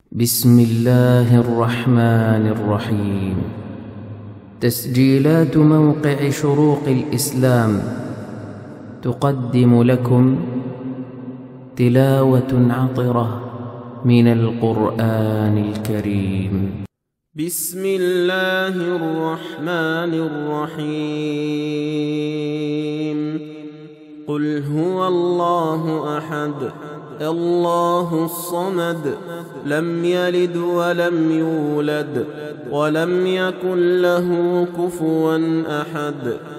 بسم الله الرحمن الرحيم. تسجيلات موقع شروق الإسلام تقدم لكم تلاوة عطرة من القرآن الكريم. بسم الله الرحمن الرحيم. قل هو الله أحد الله الصمد لم يلد ولم يولد ولم يكن له كفوا أحد.